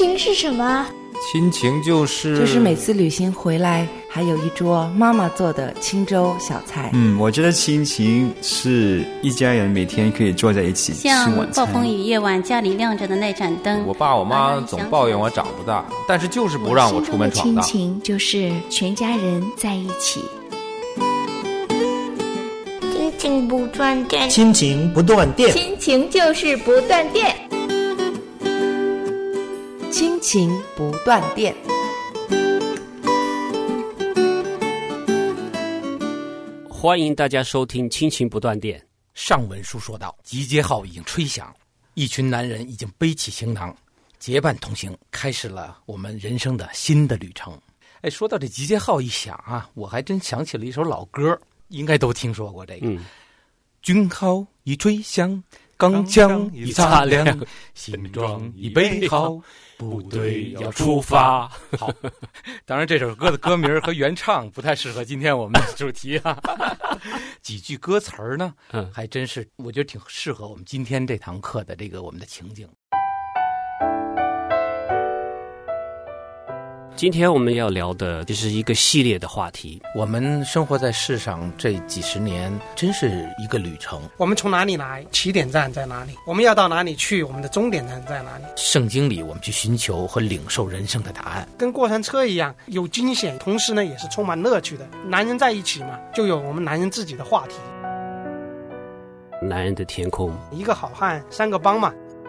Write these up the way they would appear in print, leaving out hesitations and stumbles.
情是什么？ 亲情就是每次旅行回来还有一桌妈妈做的清粥小菜。 我觉得亲情是一家人每天可以坐在一起吃晚餐。 像暴风雨夜晚家里亮着的那盏灯， 我爸我妈总抱怨我长不大，但是就是不让我出门闯荡。 亲情就是全家人在一起。 亲情不断电， 亲情不断电， 亲情就是不断电， 亲情不断电。 欢迎大家收听亲情不断电。 上文书说到，集结号已经吹响，一群男人已经背起行囊，结伴同行，开始了我们人生的新的旅程。说到这集结号一响啊，我还真想起了一首老歌，应该都听说过这个。军号已吹响，钢枪已擦亮，行装已备好，部队要出发。好，当然这首歌的歌名和原唱不太适合今天我们的主题啊。几句歌词呢，还真是我觉得挺适合我们今天这堂课的这个我们的情景。 今天我们要聊的就是一个系列的话题。 我们生活在世上这几十年，真是一个旅程。 我们从哪里来，起点站在哪里，我们要到哪里去，我们的终点站在哪里。 圣经里我们去寻求和领受人生的答案， 跟过山车一样，有惊险，同时呢也是充满乐趣的。男人在一起嘛，就有我们男人自己的话题。 男人的天空， 一个好汉三个帮嘛。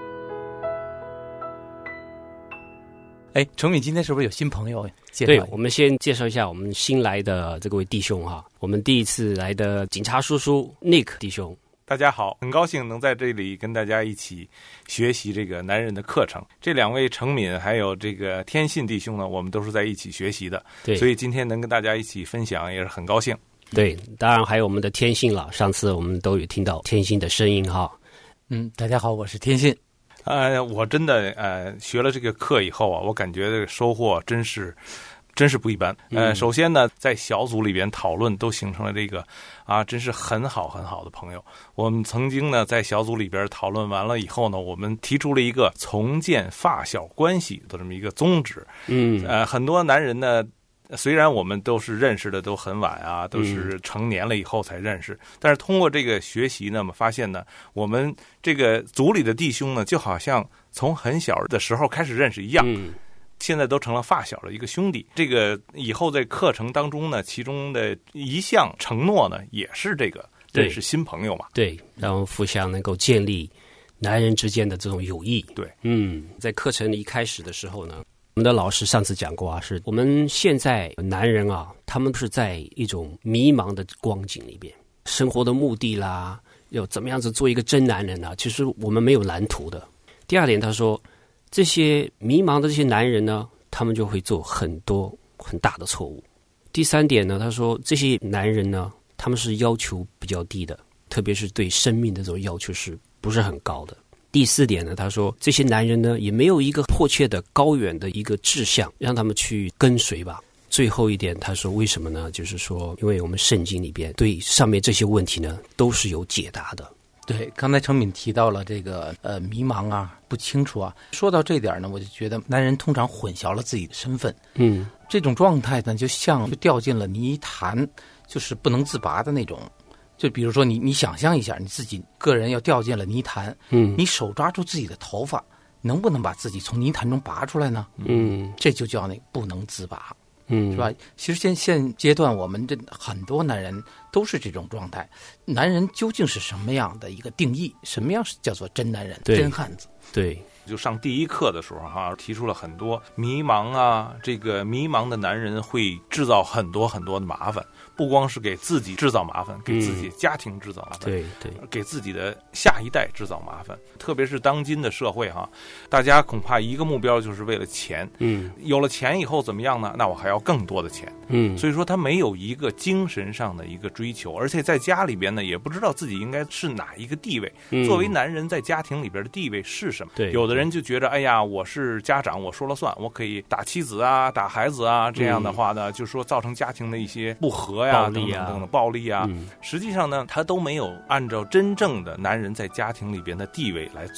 程敏今天是不是有新朋友介绍？ 对，我们先介绍一下我们新来的这位弟兄哈。我们第一次来的警察叔叔 Nick 弟兄。 大家好，很高兴能在这里跟大家一起学习这个男人的课程。这两位程敏还有这个天信弟兄呢，我们都是在一起学习的，对，所以今天能跟大家一起分享也是很高兴。 对，当然还有我们的天信了，上次我们都有听到天信的声音哈。 大家好，我是天信。 我真的学了这个课以后啊，我感觉这个收获真是不一般。首先呢，在小组里边讨论都形成了这个真是很好的朋友。我们曾经呢在小组里边讨论完了以后呢，我们提出了一个重建发小关系的这么一个宗旨。很多男人呢，虽然我们都是认识的都很晚啊，都是成年了以后才认识，但是通过这个学习呢，发现呢，我们这个组里的弟兄呢，就好像从很小的时候开始认识一样，现在都成了发小的一个兄弟。这个以后在课程当中呢，其中的一项承诺呢，也是这个认识新朋友嘛。 对，让互相能够建立男人之间的这种友谊。 对， 在课程一开始的时候呢，我们的老师上次讲过是我们现在男人他们是在一种迷茫的光景里边，生活的目的啦，要怎么样子做一个真男人其实我们没有蓝图的。第二点，他说这些迷茫的这些男人呢，他们就会做很多很大的错误。第三点呢，他说这些男人呢，他们是要求比较低的，特别是对生命的这种要求是不是很高的。第四点呢，他说这些男人呢也没有一个迫切的高远的一个志向让他们去跟随吧。最后一点他说为什么呢，就是说因为我们圣经里边对上面这些问题呢都是有解答的。 对，刚才程敏提到了这个迷茫不清楚说到这点呢，我就觉得男人通常混淆了自己的身份。这种状态呢就像就掉进了泥潭，就是不能自拔的那种。就比如说你想象一下，你自己个人要掉进了泥潭，你手抓住自己的头发，能不能把自己从泥潭中拔出来呢？这就叫那不能自拔，是吧？其实现阶段我们这很多男人都是这种状态。男人究竟是什么样的一个定义？什么样是叫做真男人、真汉子？ 对。 就上第一课的时候提出了很多迷茫这个迷茫的男人会制造很多的麻烦，不光是给自己制造麻烦，给自己家庭制造麻烦， 对， 给自己的下一代制造麻烦。特别是当今的社会大家恐怕一个目标就是为了钱，有了钱以后怎么样呢？那我还要更多的钱，所以说他没有一个精神上的一个追求，而且在家里边呢也不知道自己应该是哪一个地位，作为男人在家庭里边的地位是什么。 对， 有的人就觉得哎呀，我是家长，我说了算，我可以打妻子打孩子这样的话呢，就说造成家庭的一些不和暴力等等的暴力实际上呢他都没有按照真正的男人在家庭里边的地位来做。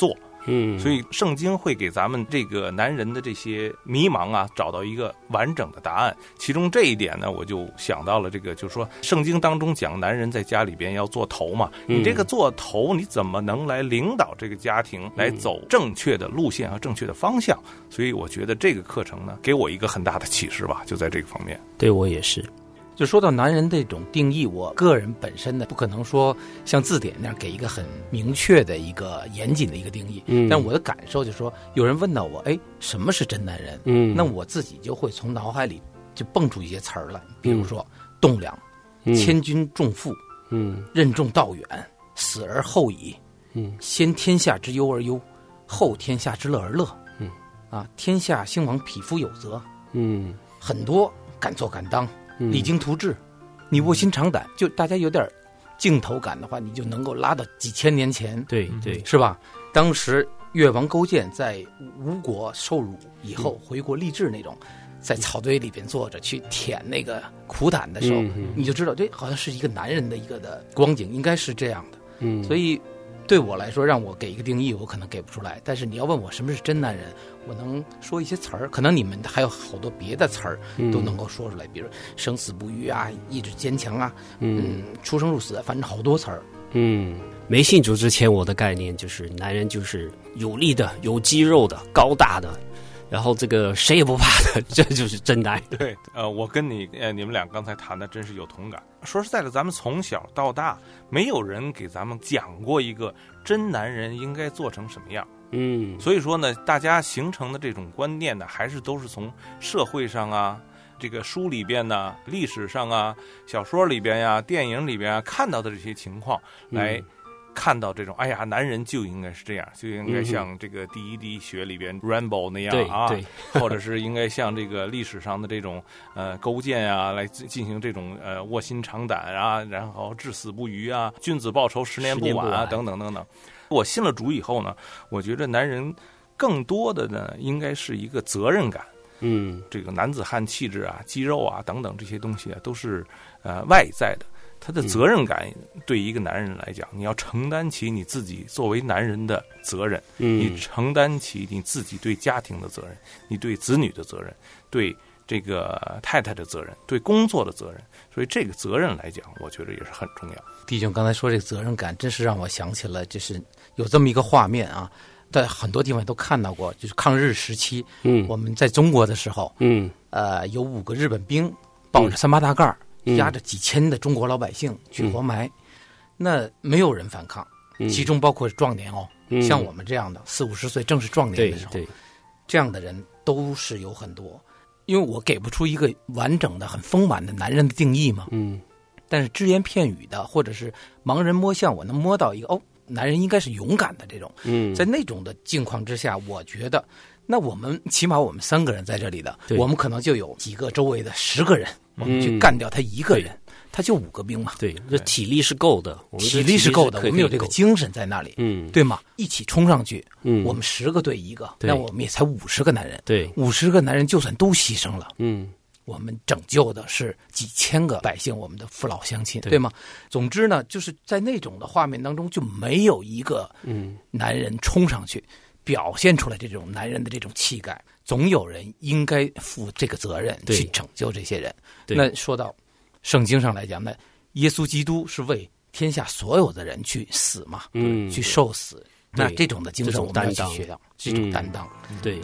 所以圣经会给咱们这个男人的这些迷茫啊，找到一个完整的答案。其中这一点呢，我就想到了这个，就是说圣经当中讲男人在家里边要做头嘛，你这个做头，你怎么能来领导这个家庭，来走正确的路线和正确的方向？所以我觉得这个课程呢，给我一个很大的启示吧，就在这个方面。 对，我也是。 就说到男人这种定义，我个人本身呢，不可能说像字典那样给一个很明确的一个严谨的一个定义。但我的感受就是说，有人问到我，哎，什么是真男人？那我自己就会从脑海里就蹦出一些词儿来，比如说栋梁、千钧重负、任重道远、死而后已、先天下之忧而忧，后天下之乐而乐，天下兴亡，匹夫有责，很多敢做敢当。励精图治，你卧薪尝胆，就大家有点镜头感的话，你就能够拉到几千年前， 对对， 是吧？当时越王勾践在吴国受辱以后回国励志那种，在草堆里边坐着去舔那个苦胆的时候，你就知道这好像是一个男人的一个的光景，应该是这样的。所以对我来说，让我给一个定义，我可能给不出来。但是你要问我什么是真男人，我能说一些词儿，可能你们还有好多别的词儿都能够说出来，比如生死不渝啊，意志坚强啊，出生入死，反正好多词儿。 没信主之前，我的概念就是男人就是有力的、有肌肉的、高大的，然后这个谁也不怕的，这就是真男人。 对，我跟你们俩刚才谈的真是有同感。说实在的，咱们从小到大，没有人给咱们讲过一个真男人应该做成什么样。所以说呢，大家形成的这种观念呢，还是都是从社会上啊，这个书里边呢、历史上啊、小说里边呀、电影里边啊看到的这些情况来看到这种，哎呀，男人就应该是这样，就应该像这个第一滴血里边 Rambo 那样啊，或者是应该像这个历史上的这种勾践啊，来进行这种卧薪尝胆啊，然后至死不渝啊，君子报仇10年不晚啊，等等等等。我信了主以后呢，我觉得男人更多的呢，应该是一个责任感。这个男子汉气质啊、肌肉啊等等这些东西啊，都是外在的。他的责任感对一个男人来讲，你要承担起你自己作为男人的责任，你承担起你自己对家庭的责任，你对子女的责任，对这个太太的责任，对工作的责任。所以这个责任来讲，我觉得也是很重要。 弟兄刚才说这个责任感，真是让我想起了，就是有这么一个画面啊，在很多地方都看到过，就是抗日时期，我们在中国的时候，有5个日本兵抱着3八大盖压着几千的中国老百姓去活埋，那没有人反抗，其中包括壮年哦，像我们这样的40、50岁正是壮年的时候，这样的人都是有很多。因为我给不出一个完整的、很丰满的男人的定义嘛，但是只言片语的，或者是盲人摸象，我能摸到一个男人应该是勇敢的这种。在那种的境况之下，我觉得，那我们起码我们3个人在这里的，我们可能就有几个周围的10个人，我们去干掉他1个人，他就5个兵嘛。 对，这体力是够的， 体力是够的，我们有这个精神在那里，对吗？一起冲上去，我们10个对1个，那我们也才50个男人，对，50个男人就算都牺牲了，我们拯救的是几千个百姓，我们的父老乡亲，对吗？总之呢，就是在那种的画面当中，就没有一个男人冲上去表现出来这种男人的这种气概，总有人应该负这个责任去拯救这些人。那说到圣经上来讲，那耶稣基督是为天下所有的人去死嘛，去受死。那这种的精神我们要去学到，这种担当， 对。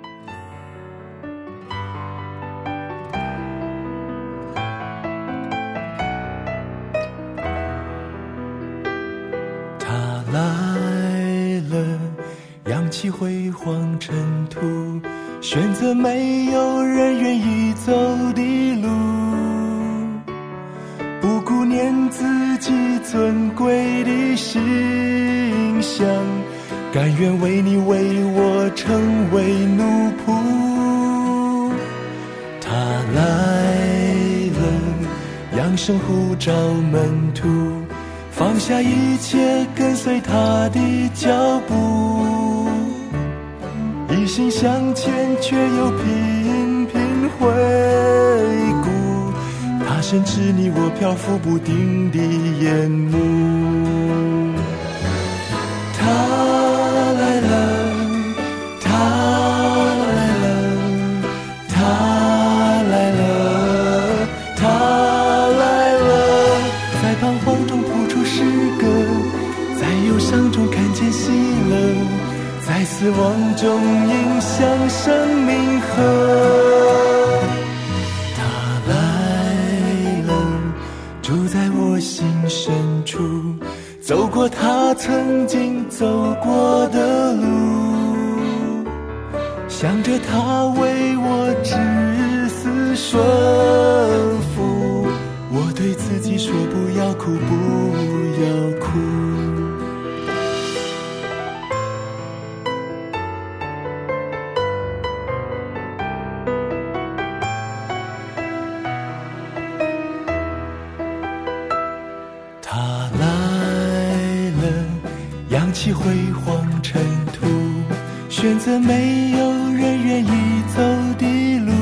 他来了，扬起辉煌尘土，选择没有人愿意走的路，不顾念自己尊贵的形象，甘愿为你为我成为奴仆。他来了，扬声呼召门徒，放下一切跟随他的脚步，一心向前却又频频回顾，他深知你我漂浮不定的眼目。他来了， 死亡中迎向生命河。他来了，住在我心深处，走过他曾经走过的路，想着他为我至死顺服，我对自己说不要哭，不要哭。他来了，扬起辉煌尘土，选择没有人愿意走的路，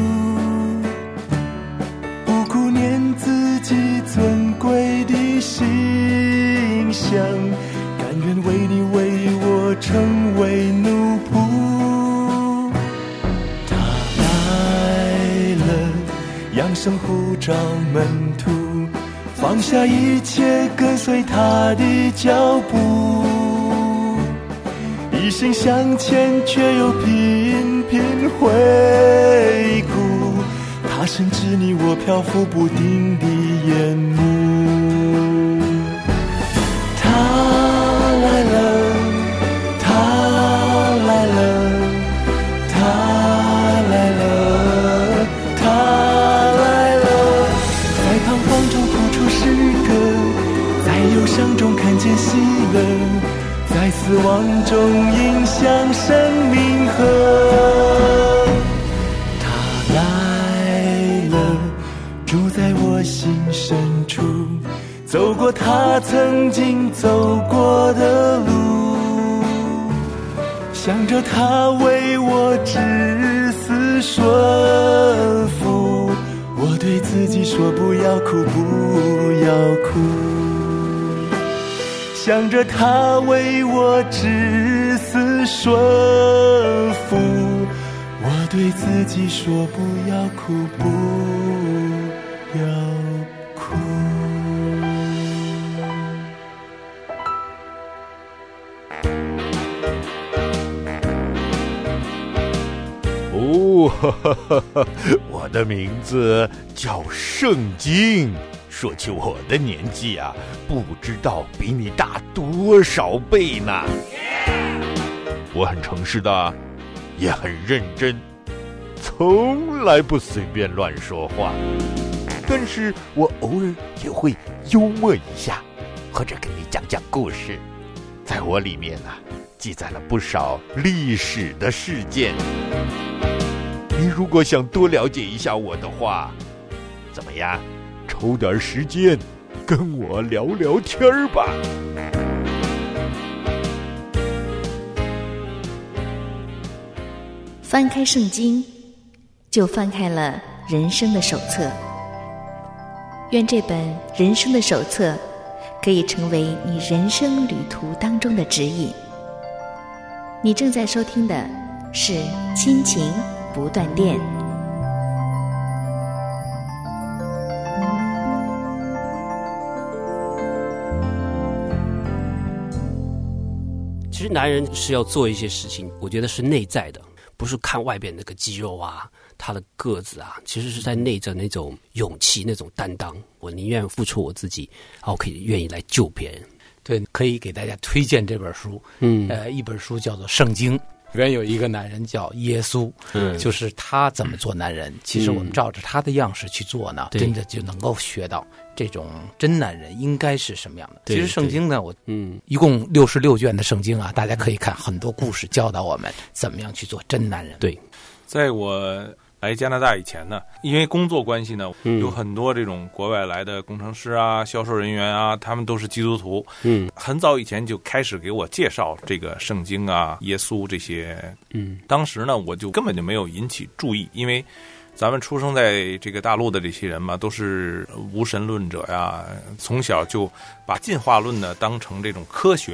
不顾念自己尊贵的形象，甘愿为你为我成为奴仆。他来了，扬声呼召门徒，放下一切跟随他的脚步，一心向前却又频频回顾，他深知你我漂浮不定的眼目。他来了，他来了，他来了，他来了，在彷徨中谱出诗歌，在忧伤中看见喜乐，在死亡中迎向生命河。他来了，住在我心深处，走过他曾经走过的路，想着他为我至死顺服，我对自己说不要哭，不要哭。想着他为我至死顺服，我对自己说不要哭，不要哭。 哦，我的名字叫圣经。说起我的年纪啊，不知道比你大多少倍呢。我很诚实的，也很认真，从来不随便乱说话。但是我偶尔也会幽默一下，或者跟你讲讲故事。在我里面啊，记载了不少历史的事件。你如果想多了解一下我的话，怎么样？抽点时间跟我聊聊天吧。 翻开圣经，就翻开了人生的手册。愿这本人生的手册可以成为你人生旅途当中的指引。你正在收听的是亲情不断电。 其实男人是要做一些事情，我觉得是内在的，不是看外边那个肌肉啊，他的个子啊，其实是在内在那种勇气，那种担当。我宁愿付出我自己，然后可以愿意来救别人。 对，可以给大家推荐这本书。一本书叫做《圣经》，里面有一个男人叫耶稣，就是他怎么做男人。其实我们照着他的样式去做呢，真的就能够学到这种真男人应该是什么样的。其实圣经呢，我一共66卷的圣经啊，大家可以看很多故事，教导我们怎么样去做真男人。 对， 在我来加拿大以前呢，因为工作关系呢，有很多这种国外来的工程师啊、销售人员啊，他们都是基督徒。很早以前就开始给我介绍这个圣经啊、耶稣这些。当时呢，我就根本就没有引起注意，因为咱们出生在这个大陆的这些人嘛，都是无神论者呀，从小就把进化论呢当成这种科学。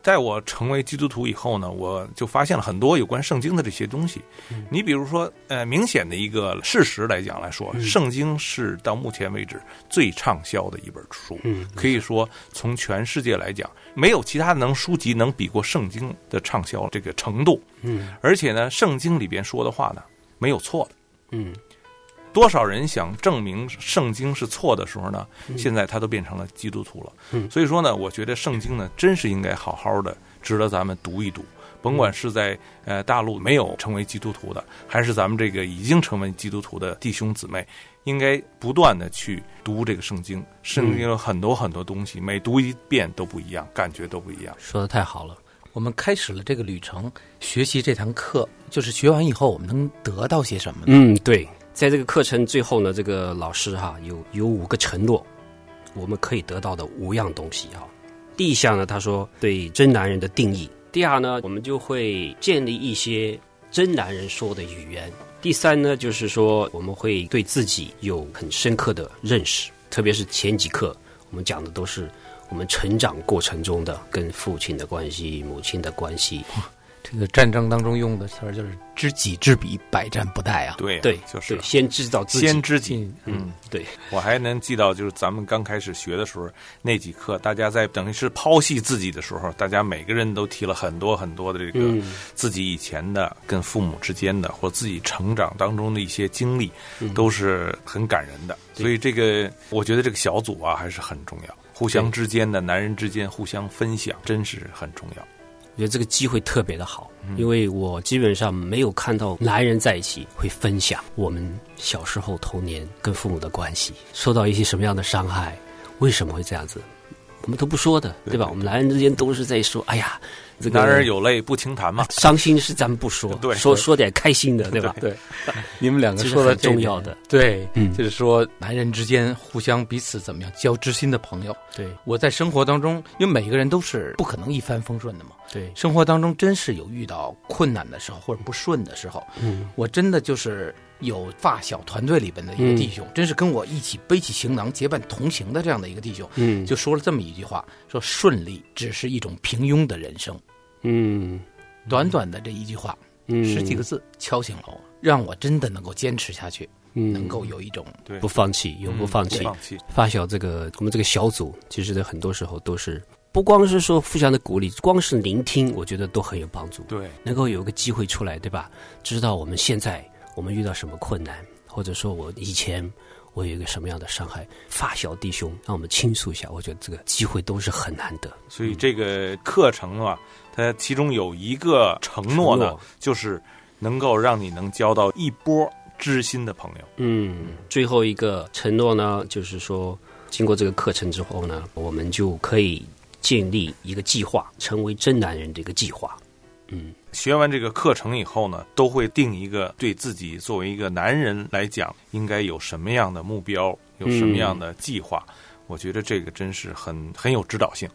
在我成为基督徒以后呢，我就发现了很多有关圣经的这些东西。你比如说，明显的一个事实来说，圣经是到目前为止最畅销的一本书。可以说从全世界来讲，没有其他的书籍能比过圣经的畅销这个程度。而且呢，圣经里边说的话呢，没有错的。多少人想证明圣经是错的时候呢，现在他都变成了基督徒了。所以说呢，我觉得圣经呢，真是应该好好的值得咱们读一读。甭管是在大陆没有成为基督徒的，还是咱们这个已经成为基督徒的弟兄姊妹，应该不断的去读这个圣经。圣经有很多很多东西，每读一遍都不一样，感觉都不一样。 说得太好了。 我们开始了这个旅程，学习这堂课，就是学完以后我们能得到些什么呢？ 对。在这个课程最后呢，这个老师有5个承诺，我们可以得到的5样东西啊。第一项呢，他说对真男人的定义；第二呢，我们就会建立一些真男人说的语言；第三呢，就是说我们会对自己有很深刻的认识，特别是前几课我们讲的都是我们成长过程中的跟父亲的关系、母亲的关系。 这个战争当中用的词儿就是知己知彼，百战不殆啊。 对，就是先知道自己， 先知己。 对。 我还能记到，就是咱们刚开始学的时候，那几课，大家在等于是剖析自己的时候，大家每个人都提了很多很多的这个自己以前的跟父母之间的，或自己成长当中的一些经历，都是很感人的。所以这个，我觉得这个小组啊还是很重要，互相之间的男人之间互相分享，真是很重要。 我觉得这个机会特别的好，因为我基本上没有看到男人在一起会分享我们小时候童年跟父母的关系，受到一些什么样的伤害，为什么会这样子，我们都不说的，对吧？我们男人之间都是在说，哎呀，这个男人有泪不轻弹嘛， 伤心事咱们不说，说点开心的，对吧？ 对，你们两个说的很重要的， 对，就是说男人之间互相彼此怎么样交知心的朋友。 对， 我在生活当中，因为每个人都是不可能一帆风顺的嘛。 对， 生活当中真是有遇到困难的时候或者不顺的时候，我真的就是有发小团队里边的一个弟兄，真是跟我一起背起行囊结伴同行的这样的一个弟兄，就说了这么一句话，说顺利只是一种平庸的人生。短短的这一句话，10几个字敲醒了我，让我真的能够坚持下去，能够有一种不放弃，永不放弃。发小我们这个小组，其实在很多时候都是不光是说互相的鼓励，光是聆听，我觉得都很有帮助。 对， 能够有个机会出来，对吧？知道我们现在我们遇到什么困难，或者说我以前我有一个什么样的伤害，发小弟兄让我们倾诉一下，我觉得这个机会都是很难得。 所以这个课程啊，它其中有一个承诺呢，就是能够让你能交到一波知心的朋友。 最后一个承诺呢，就是说经过这个课程之后呢，我们就可以建立一个计划，成为真男人的一个计划。 学完这个课程以后呢，都会定一个对自己作为一个男人来讲应该有什么样的目标，有什么样的计划。我觉得这个真是很有指导性。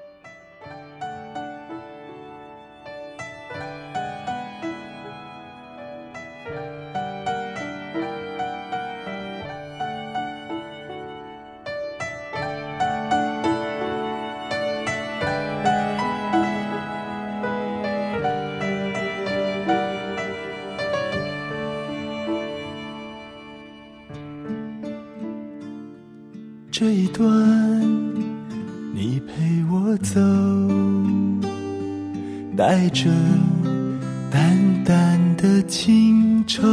这一段你陪我走，带着淡淡的情愁，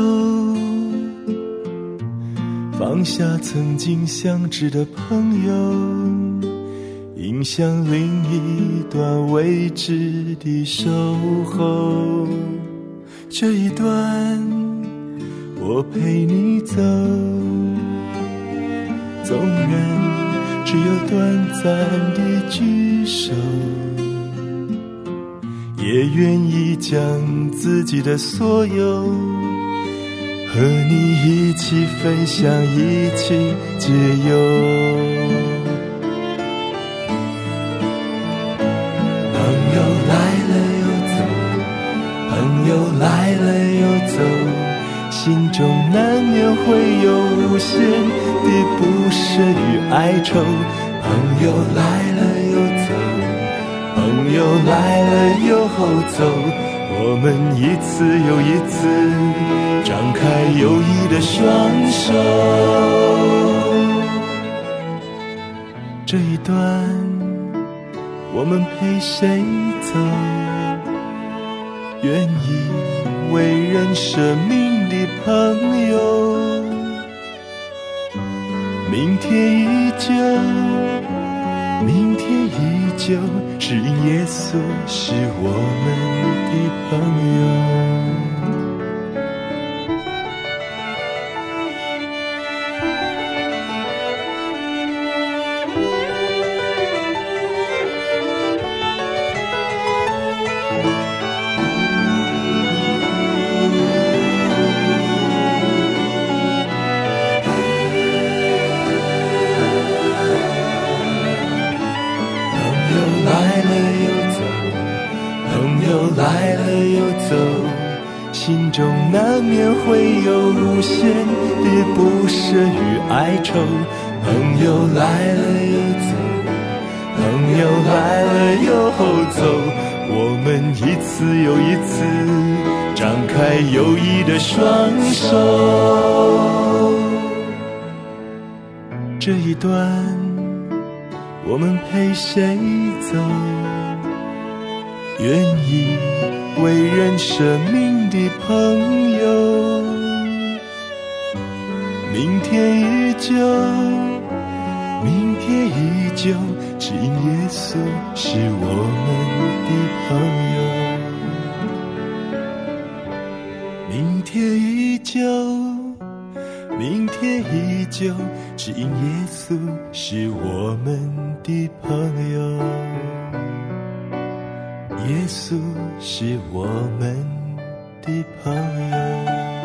放下曾经相知的朋友，迎向另一段未知的守候。这一段我陪你走，纵然只有短暂的聚首，也愿意将自己的所有和你一起分享，一起解忧。朋友来了又走，朋友来了又走，心中难免会有无限的不舍与哀愁。朋友来了又走，朋友友来了又走，我们一次又一次张开友谊的双手。这一段我们陪谁走？愿意为人舍命的朋友，明天依旧，明天依旧，是耶稣是我们的朋友。来了又走，心中难免会有无限的不舍与哀愁。朋友来了又走，朋友来了又走，我们一次又一次张开友谊的双手。这一段我们陪谁走？愿意为人舍命的朋友，明天依旧，明天依旧，只因耶稣是我们的朋友。明天依旧，明天依旧，只因耶稣是我们的朋友。耶稣是我们的朋友。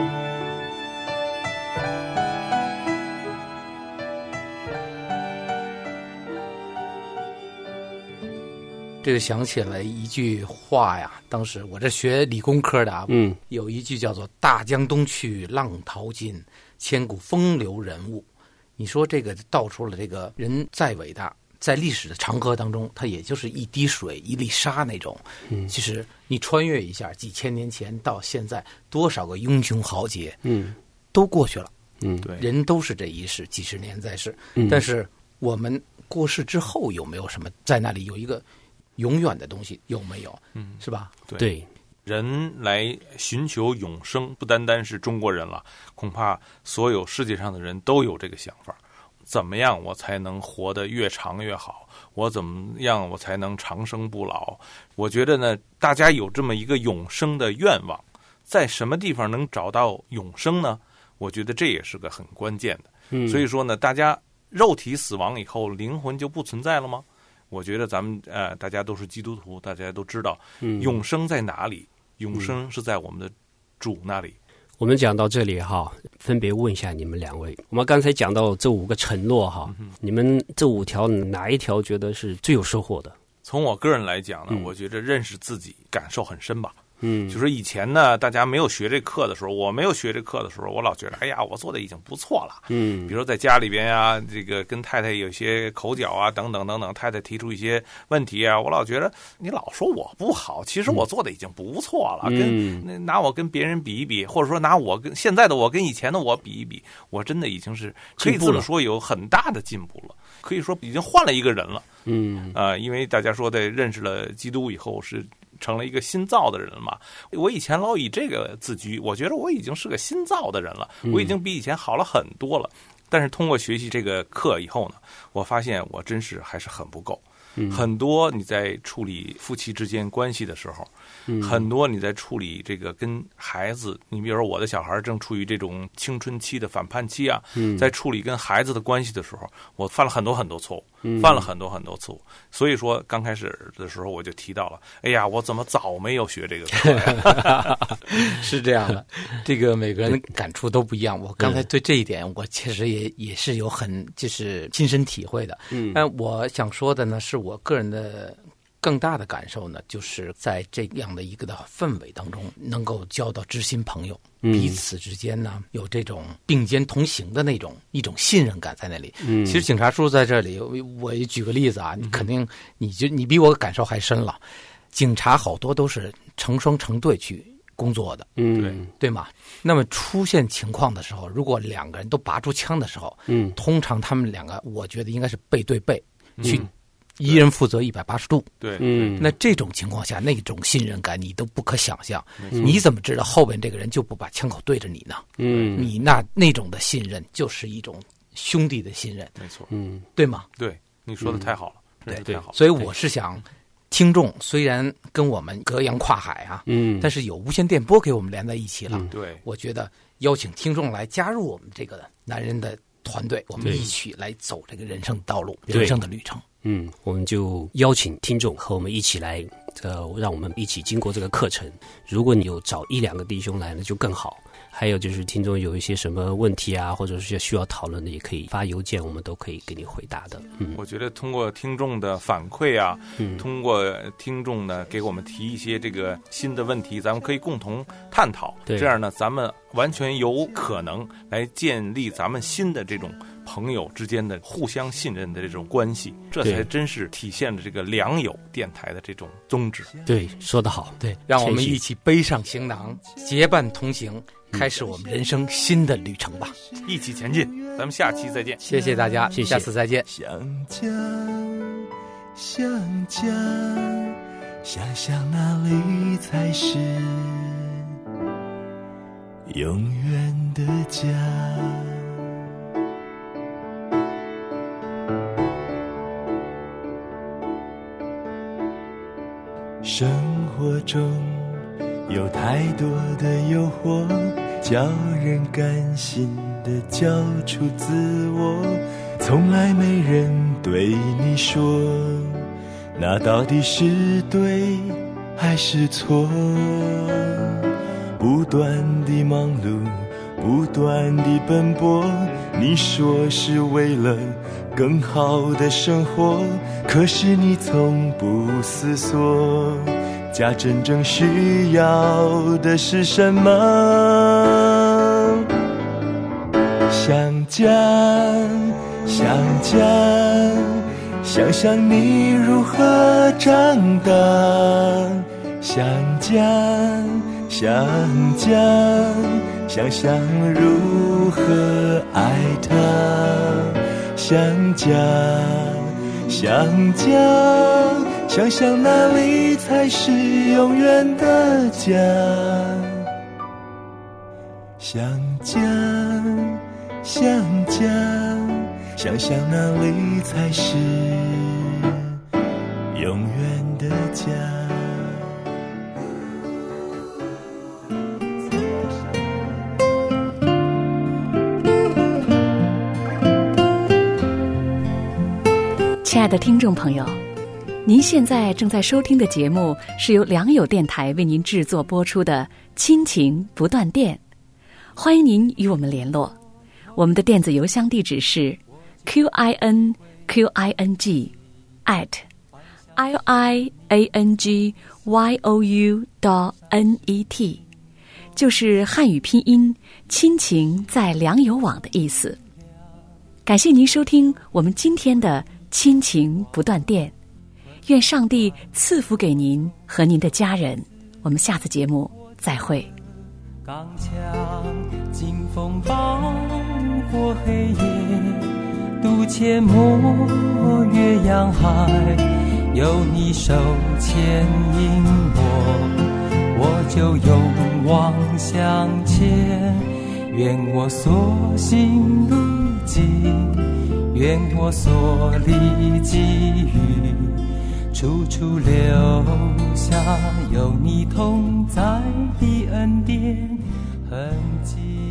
这个想起来一句话呀，当时我这学理工科的啊，有一句叫做“大江东去，浪淘尽，千古风流人物”。你说这个道出了这个人再伟大，在历史的长河当中，它也就是一滴水一粒沙那种。其实你穿越一下几千年前到现在，多少个英雄豪杰，都过去了。 对， 人都是这一世，几十年在世。但是我们过世之后有没有什么在那里有一个永远的东西？有没有？是吧？ 对。人来寻求永生，不单单是中国人了，恐怕所有世界上的人都有这个想法。怎么样我才能活得越长越好？我怎么样我才能长生不老？我觉得呢，大家有这么一个永生的愿望，在什么地方能找到永生呢？我觉得这也是个很关键的。所以说呢，大家肉体死亡以后，灵魂就不存在了吗？我觉得咱们大家都是基督徒，大家都知道永生在哪里？永生是在我们的主那里。 我们讲到这里哈，分别问一下你们两位。我们刚才讲到这5个承诺哈，你们这5条哪一条觉得是最有收获的？ 从我个人来讲呢，我觉得认识自己感受很深吧。就是以前呢，大家没有学这课的时候，我没有学这课的时候，我老觉得，哎呀，我做的已经不错了。比如说在家里边啊，这个跟太太有些口角啊，等等等等，太太提出一些问题啊，我老觉得你老说我不好，其实我做的已经不错了。拿我跟别人比一比，或者说拿我跟现在的我跟以前的我比一比，我真的已经是可以这么说有很大的进步了，可以说已经换了一个人了。因为大家说在认识了基督以后是成了一个新造的人嘛。我以前老以这个自居，我觉得我已经是个新造的人了，我已经比以前好了很多了。但是通过学习这个课以后呢，我发现我真是还是很不够。很多你在处理夫妻之间关系的时候，很多你在处理这个跟孩子，你比如说我的小孩正处于这种青春期的反叛期啊，在处理跟孩子的关系的时候，我犯了很多很多错误，犯了很多很多错误。所以说刚开始的时候我就提到了，哎呀，我怎么早没有学这个课呀？ 是这样的，这个每个人感触都不一样。我刚才对这一点，我确实也是有很就是亲身体会的。但我想说的呢，是我个人的更大的感受呢，就是在这样的一个的氛围当中，能够交到知心朋友，彼此之间呢有这种并肩同行的一种信任感在那里。其实警察叔叔在这里，我也举个例子啊，你肯定你比我感受还深了。警察好多都是成双成对去工作的，对吗？那么出现情况的时候，如果两个人都拔出枪的时候，通常他们两个，我觉得应该是背对背去，一人负责180度。 对， 那这种情况下，那种信任感你都不可想象。你怎么知道后边这个人就不把枪口对着你呢？你那种的信任就是一种兄弟的信任， 没错， 对吗？ 对，你说的太好了， 对，所以我是想。听众虽然跟我们隔洋跨海啊，但是有无线电波给我们连在一起了。 对， 我觉得邀请听众来加入我们这个男人的团队，我们一起来走这个人生道路、人生的旅程。 我们就邀请听众和我们一起来，让我们一起经过这个课程。如果你有找1-2个弟兄来，那就更好。还有就是听众有一些什么问题啊，或者是需要讨论的，也可以发邮件，我们都可以给你回答的。 我觉得通过听众的反馈啊，通过听众呢给我们提一些这个新的问题，咱们可以共同探讨。这样呢，咱们完全有可能来建立咱们新的这种朋友之间的互相信任的这种关系，这才真是体现了这个良友电台的这种宗旨。 对，说得好。 对，让我们一起背上行囊，结伴同行，开始我们人生新的旅程吧， 一起前进。咱们下期再见， 谢谢大家，下次再见。 想想哪里才是永远的家。生活中有太多的诱惑，叫人甘心的交出自我，从来没人对你说那到底是对还是错。不断地忙碌，不断地奔波，你说是为了更好的生活，可是你从不思索家真正需要的是什么。想家，想家，想想你如何长大。想家，想家，想想如何爱他。想家，想家，想想哪里才是永远的家。想家，想家，想想哪里才是永远的家。 亲爱的听众朋友，您现在正在收听的节目是由良友电台为您制作播出的亲情不断电，欢迎您与我们联络。我们的电子邮箱地址是 QINQING@liangyou.net， 就是汉语拼音亲情在良友网的意思。感谢您收听我们今天的亲情不断电，愿上帝赐福给您和您的家人。我们下次节目再会。 刚强劲风暴过黑夜，渡阡陌越洋海，有你手牵引我就勇往向前。愿我所行路径，愿我所历际遇，处处留下有你同在的恩典痕迹。